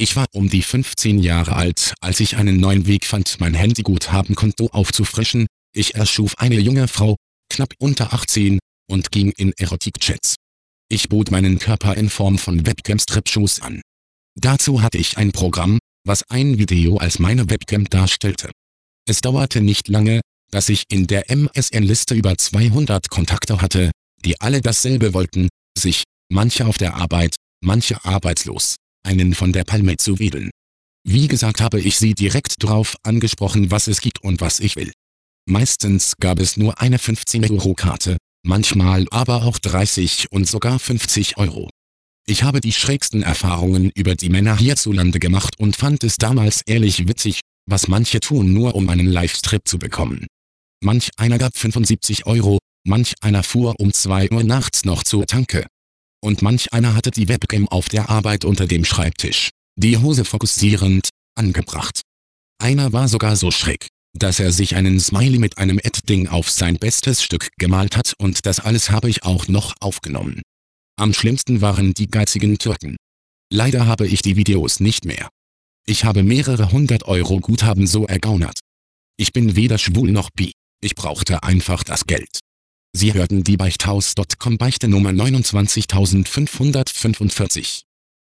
Ich war um die 15 Jahre alt, als ich einen neuen Weg fand, mein Handyguthabenkonto aufzufrischen. Ich erschuf eine junge Frau, knapp unter 18, und ging in Erotikchats. Ich bot meinen Körper in Form von Webcam-Strip-Shows an. Dazu hatte ich ein Programm, was ein Video als meine Webcam darstellte. Es dauerte nicht lange, dass ich in der MSN-Liste über 200 Kontakte hatte, die alle dasselbe wollten, sich, manche auf der Arbeit, manche arbeitslos, einen von der Palme zu wedeln. Wie gesagt, habe ich sie direkt drauf angesprochen, was es gibt und was ich will. Meistens gab es nur eine 15-Euro-Karte, manchmal aber auch 30 und sogar 50 Euro. Ich habe die schrägsten Erfahrungen über die Männer hierzulande gemacht und fand es damals ehrlich witzig, was manche tun, nur um einen Livestrip zu bekommen. Manch einer gab 75 Euro, manch einer fuhr um 2 Uhr nachts noch zur Tanke. Und manch einer hatte die Webcam auf der Arbeit unter dem Schreibtisch, die Hose fokussierend, angebracht. Einer war sogar so schräg, dass er sich einen Smiley mit einem Ad-Ding auf sein bestes Stück gemalt hat, und das alles habe ich auch noch aufgenommen. Am schlimmsten waren die geizigen Türken. Leider habe ich die Videos nicht mehr. Ich habe mehrere 100 Euro Guthaben so ergaunert. Ich bin weder schwul noch bi. Ich brauchte einfach das Geld. Sie hörten die Beichthaus.com Beichte Nummer 29545.